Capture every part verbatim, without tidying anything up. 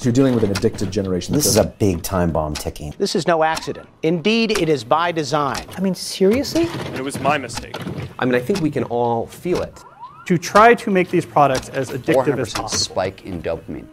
you're dealing with an addicted generation. This is a big time bomb ticking. This is no accident. Indeed, it is by design. I mean, seriously? It was my mistake. I mean, I think we can all feel it. To try to make these products as addictive as possible. Spike in dopamine.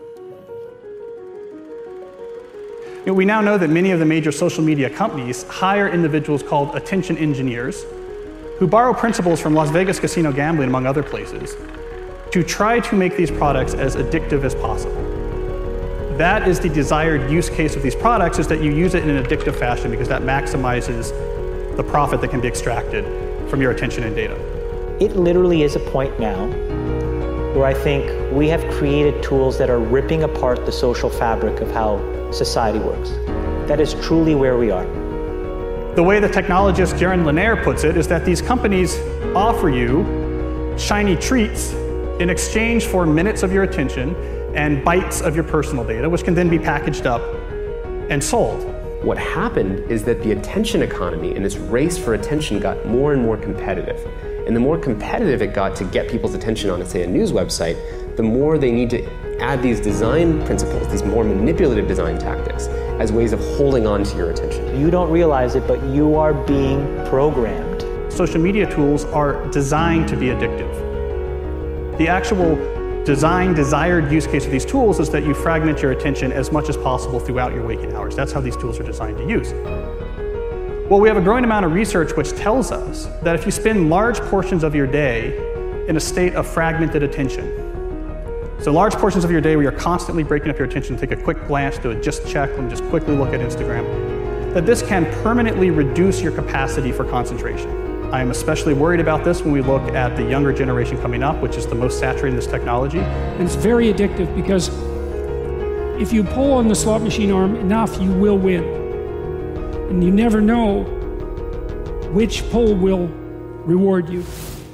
You know, we now know that many of the major social media companies hire individuals called attention engineers who borrow principles from Las Vegas casino gambling, among other places, to try to make these products as addictive as possible. That is the desired use case of these products, is that you use it in an addictive fashion because that maximizes the profit that can be extracted from your attention and data. It literally is a point now where I think we have created tools that are ripping apart the social fabric of how society works. That is truly where we are. The way the technologist Jaron Lanier puts it is that these companies offer you shiny treats in exchange for minutes of your attention and bytes of your personal data, which can then be packaged up and sold. What happened is that the attention economy and this race for attention got more and more competitive. And the more competitive it got to get people's attention on, say, a news website, the more they need to add these design principles, these more manipulative design tactics, as ways of holding on to your attention. You don't realize it, but you are being programmed. Social media tools are designed to be addictive. The actual design, desired use case of these tools is that you fragment your attention as much as possible throughout your waking hours. That's how these tools are designed to use. Well, we have a growing amount of research which tells us that if you spend large portions of your day in a state of fragmented attention, so large portions of your day where you're constantly breaking up your attention, take a quick glance, do a just check, and just quickly look at Instagram, that this can permanently reduce your capacity for concentration. I am especially worried about this when we look at the younger generation coming up, which is the most saturated in this technology. And it's very addictive because if you pull on the slot machine arm enough, you will win. And you never know which pull will reward you.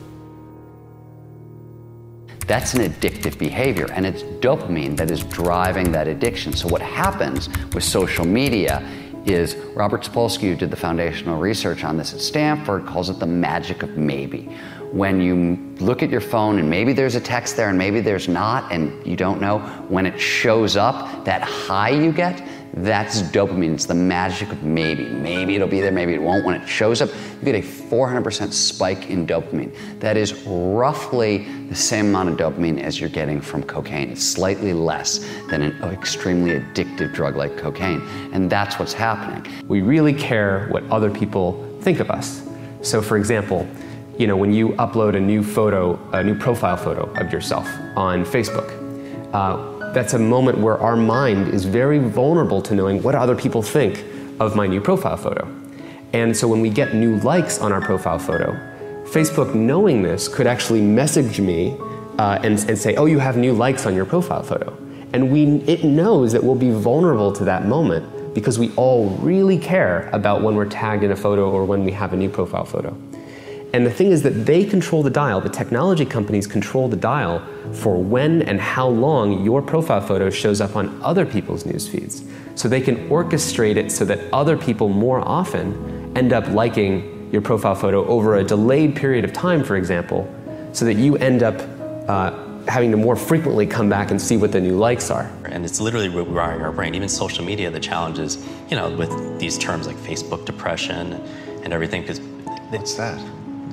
That's an addictive behavior, and it's dopamine that is driving that addiction. So what happens with social media is Robert Sapolsky, who did the foundational research on this at Stanford, calls it the magic of maybe. When you look at your phone and maybe there's a text there and maybe there's not, and you don't know, when it shows up, that high you get, that's dopamine. It's the magic of maybe. Maybe it'll be there, maybe it won't. When it shows up, you get a four hundred percent spike in dopamine. That is roughly the same amount of dopamine as you're getting from cocaine. It's slightly less than an extremely addictive drug like cocaine. And that's what's happening. We really care what other people think of us. So for example, you know, when you upload a new photo, a new profile photo of yourself on Facebook, uh, that's a moment where our mind is very vulnerable to knowing what other people think of my new profile photo. And so when we get new likes on our profile photo, Facebook, knowing this, could actually message me uh, and, and say, oh, you have new likes on your profile photo. And we, it knows that we'll be vulnerable to that moment because we all really care about when we're tagged in a photo or when we have a new profile photo. And the thing is that they control the dial, the technology companies control the dial for when and how long your profile photo shows up on other people's news feeds. So they can orchestrate it so that other people more often end up liking your profile photo over a delayed period of time, for example, so that you end up uh, having to more frequently come back and see what the new likes are. And it's literally rewiring our brain. Even social media, the challenge is, you know, with these terms like Facebook depression and everything. Because what's that?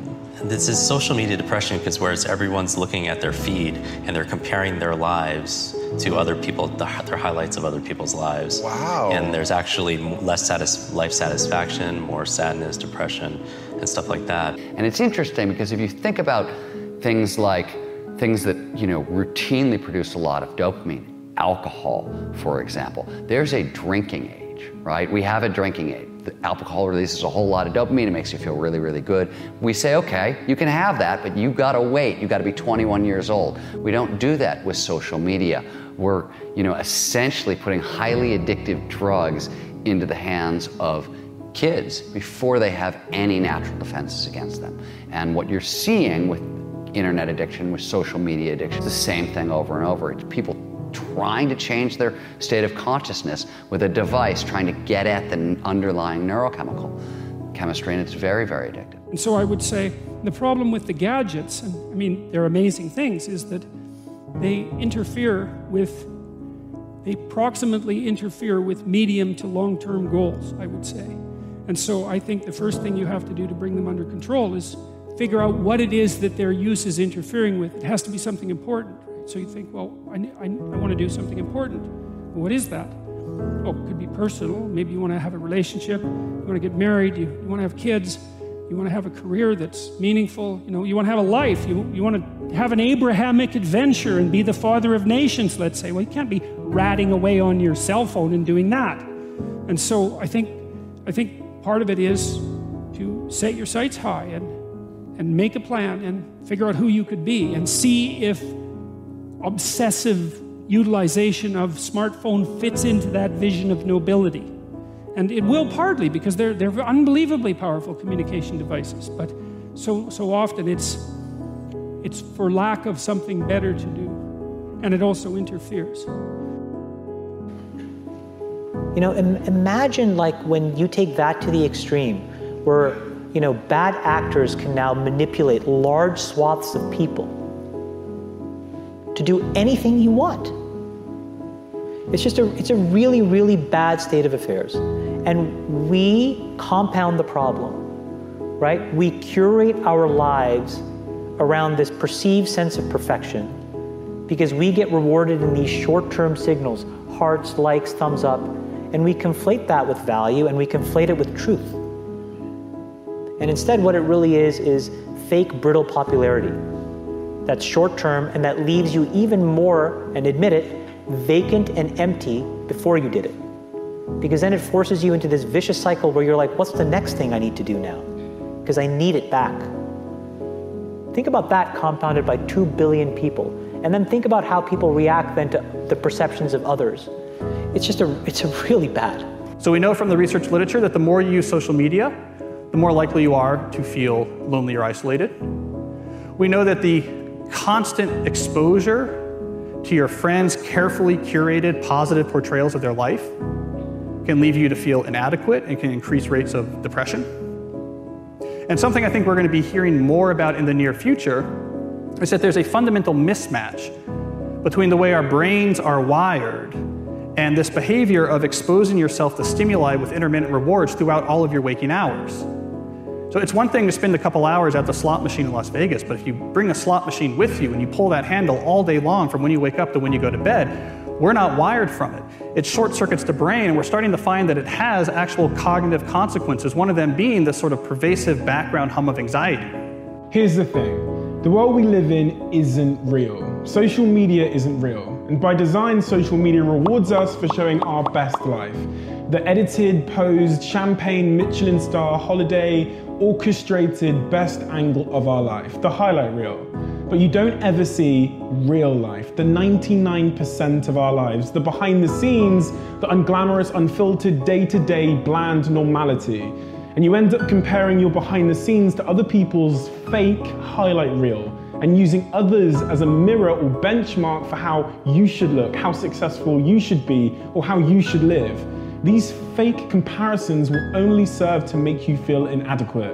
This is social media depression because whereas everyone's looking at their feed and they're comparing their lives to other people, the, their highlights of other people's lives. Wow. And there's actually less satis- life satisfaction, more sadness, depression, and stuff like that. And it's interesting because if you think about things like things that, you know, routinely produce a lot of dopamine, alcohol, for example, there's a drinking age, right? We have a drinking age. The alcohol releases a whole lot of dopamine. It makes you feel really, really good. We say, okay, you can have that, but you gotta wait. You gotta be twenty-one years old. We don't do that with social media. We're, you know, essentially putting highly addictive drugs into the hands of kids before they have any natural defenses against them. And what you're seeing with internet addiction, with social media addiction, it's the same thing over and over. It's people trying to change their state of consciousness with a device, trying to get at the underlying neurochemical chemistry, and it's very, very addictive. And so I would say the problem with the gadgets, and I mean, they're amazing things, is that they interfere with they proximately interfere with medium to long-term goals, I would say. And so I think the first thing you have to do to bring them under control is figure out what it is that their use is interfering with. It has to be something important. Right? So you think, well, I, I, I want to do something important. Well, what is that? Oh, it could be personal. Maybe you want to have a relationship. You want to get married. You, you want to have kids. You want to have a career that's meaningful. You know, you want to have a life. You, you want to have an Abrahamic adventure and be the father of nations, let's say. Well, you can't be ratting away on your cell phone and doing that. And so I think, I think part of it is to set your sights high and, and make a plan and figure out who you could be and see if obsessive utilization of smartphone fits into that vision of nobility. And it will partly, because they're, they're unbelievably powerful communication devices. But so, so often it's, it's for lack of something better to do. And it also interferes. You know, im- imagine like when you take that to the extreme, where, you know, bad actors can now manipulate large swaths of people to do anything you want. It's just a, it's a really, really bad state of affairs. And we compound the problem, right? We curate our lives around this perceived sense of perfection because we get rewarded in these short-term signals, hearts, likes, thumbs up, and we conflate that with value and we conflate it with truth. And instead what it really is is fake, brittle popularity that's short-term and that leaves you even more, and admit it, vacant and empty before you did it. Because then it forces you into this vicious cycle where you're like, what's the next thing I need to do now? Because I need it back. Think about that compounded by two billion people. And then think about how people react then to the perceptions of others. It's just a, it's a really bad. So we know from the research literature that the more you use social media, the more likely you are to feel lonely or isolated. We know that the constant exposure to your friends' carefully curated positive portrayals of their life can leave you to feel inadequate and can increase rates of depression. And something I think we're going to be hearing more about in the near future is that there's a fundamental mismatch between the way our brains are wired and this behavior of exposing yourself to stimuli with intermittent rewards throughout all of your waking hours. So it's one thing to spend a couple hours at the slot machine in Las Vegas, but if you bring a slot machine with you and you pull that handle all day long from when you wake up to when you go to bed, we're not wired from it. It short circuits the brain, and we're starting to find that it has actual cognitive consequences, one of them being this sort of pervasive background hum of anxiety. Here's the thing. The world we live in isn't real. Social media isn't real. And by design, social media rewards us for showing our best life. The edited, posed, champagne, Michelin star, holiday, orchestrated best angle of our life, the highlight reel. But you don't ever see real life, the ninety-nine percent of our lives, the behind the scenes, the unglamorous, unfiltered, day-to-day, bland normality. And you end up comparing your behind the scenes to other people's fake highlight reel and using others as a mirror or benchmark for how you should look, how successful you should be, or how you should live. These fake comparisons will only serve to make you feel inadequate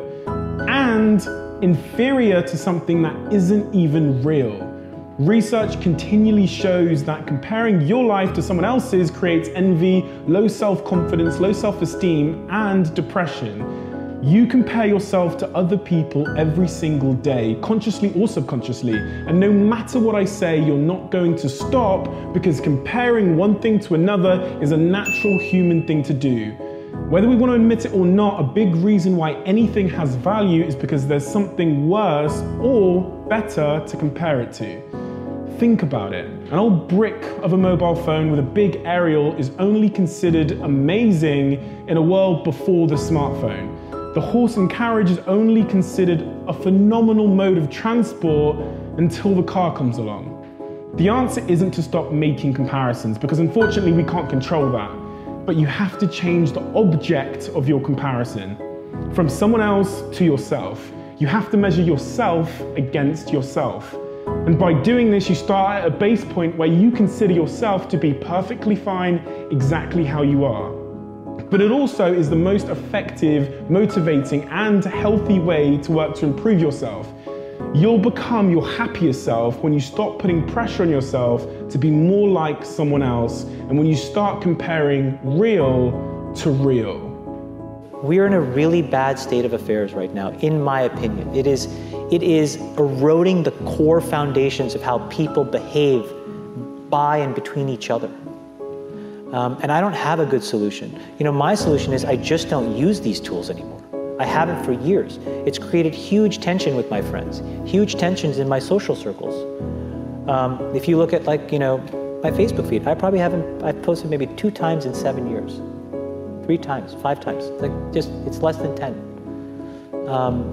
and inferior to something that isn't even real. Research continually shows that comparing your life to someone else's creates envy, low self-confidence, low self-esteem, and depression. You compare yourself to other people every single day, consciously or subconsciously, and no matter what I say, you're not going to stop because comparing one thing to another is a natural human thing to do. Whether we want to admit it or not, a big reason why anything has value is because there's something worse or better to compare it to. Think about it. An old brick of a mobile phone with a big aerial is only considered amazing in a world before the smartphone. The horse and carriage is only considered a phenomenal mode of transport until the car comes along. The answer isn't to stop making comparisons, because unfortunately we can't control that. But you have to change the object of your comparison from someone else to yourself. You have to measure yourself against yourself. And by doing this, you start at a base point where you consider yourself to be perfectly fine exactly how you are. But it also is the most effective, motivating, and healthy way to work to improve yourself. You'll become your happiest self when you stop putting pressure on yourself to be more like someone else, and when you start comparing real to real. We are in a really bad state of affairs right now, in my opinion. It is, it is eroding the core foundations of how people behave by and between each other. Um, and I don't have a good solution. You know, my solution is I just don't use these tools anymore. I haven't for years. It's created huge tension with my friends, huge tensions in my social circles. Um, if you look at, like, you know, my Facebook feed, I probably haven't, I've posted maybe two times in seven years. Three times, five times, it's like just, it's less than ten. Um,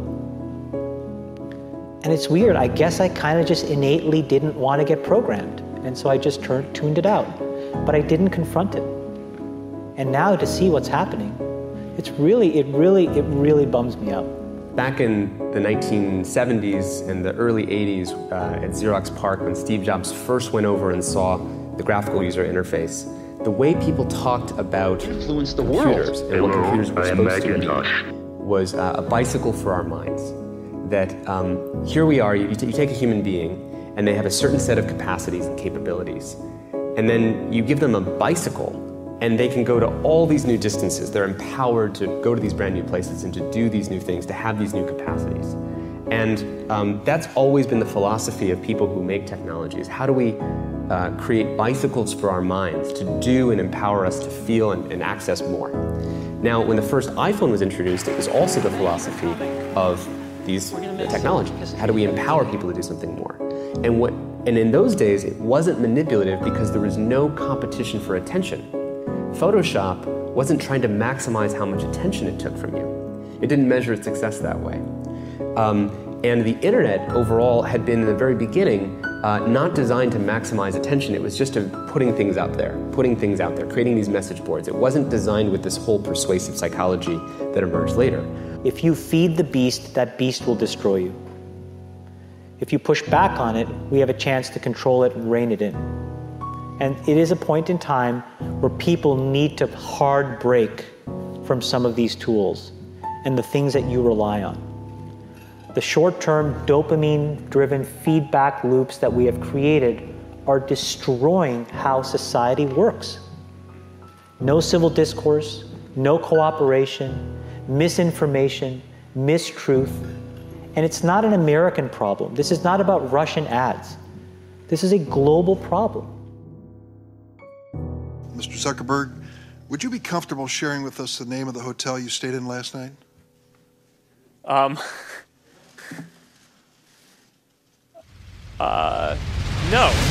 and it's weird, I guess I kind of just innately didn't want to get programmed. And so I just turned, tuned it out, but I didn't confront it. And now to see what's happening, it's really, it really, it really bums me out. Back in the nineteen seventies and the early eighties uh, at Xerox PARC, when Steve Jobs first went over and saw the graphical user interface, the way people talked about influence the computers world. and what Hello, computers were I am supposed to Macintosh. be was uh, a bicycle for our minds. That um, here we are, you, t you take a human being, and they have a certain set of capacities and capabilities. And then you give them a bicycle, and they can go to all these new distances. They're empowered to go to these brand new places and to do these new things, to have these new capacities. And um, that's always been the philosophy of people who make technologies. How do we uh, create bicycles for our minds to do and empower us to feel and, and access more? Now, when the first iPhone was introduced, it was also the philosophy of these technologies. How do we empower people to do something more? And what, and in those days, it wasn't manipulative because there was no competition for attention. Photoshop wasn't trying to maximize how much attention it took from you. It didn't measure its success that way. Um, and the internet overall had been in the very beginning uh, not designed to maximize attention. It was just a putting things out there, putting things out there, creating these message boards. It wasn't designed with this whole persuasive psychology that emerged later. If you feed the beast, that beast will destroy you. If you push back on it, we have a chance to control it and rein it in. And it is a point in time where people need to hard break from some of these tools and the things that you rely on. The short-term dopamine-driven feedback loops that we have created are destroying how society works. No civil discourse, no cooperation, misinformation, mistruth. And it's not an American problem. This is not about Russian ads. This is a global problem. Mister Zuckerberg, would you be comfortable sharing with us the name of the hotel you stayed in last night? Um, uh, no.